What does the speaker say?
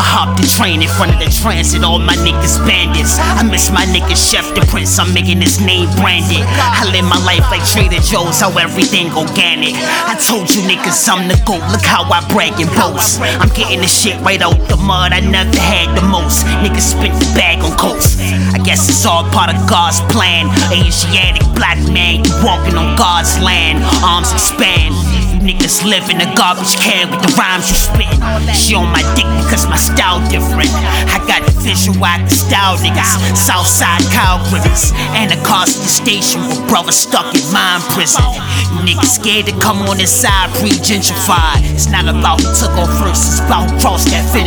I hopped the train in front of the transit, all my niggas bandits. I miss my nigga Chef the Prince, I'm making his name branded. I live my life like Trader Joe's, how everything organic. I told you niggas I'm the GOAT, look how I brag and boast. I'm getting the shit right out the mud, I never had the most. Niggas spent the bag on coast. I guess it's all part of God's plan. Asiatic black man, you walking on God's land. Arms expand. Niggas live in a garbage can with the rhymes you spit. She on my dick because my style different. I got the vision where I can style niggas. Southside cow grippers and a Carson station with brothers stuck in mine prison. You niggas scared to come on this side, pre-gentrified. It's not about who took off first, it's about who crossed that finish.